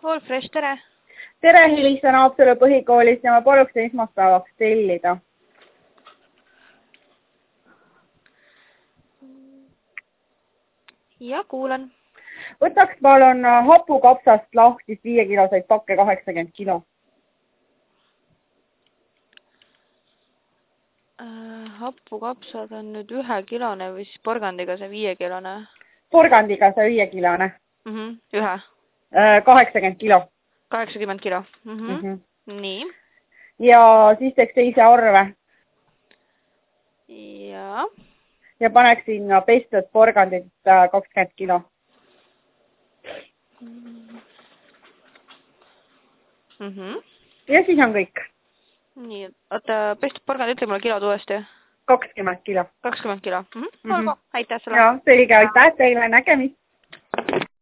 All Fresh, tere! Tere, helistan Haapsalu põhikoolist ja ma paluks esmaspäevaks tellida. Ja, kuulan. Võtaks palun hapukapsast lahtist 5 kiloseid pakke 80 kilo. Hapukapsad on nüüd 1 kilone või siis porgandiga see 5 kilone? Porgandiga see 5 kilone. Ühe? 80 kilo. 80 kilo. Nii. Ja siis teeks teise arve. Ja. Ja paneks sinna pestud porgandit 20 kilo. Ja siis on kõik. Nii, oota, pestud porgand, ütle mulle kilod uuesti. 20 kilo. 20 kilo. Olgu, aitäh sulle. Ja, selge, aitäh teile, nägemist.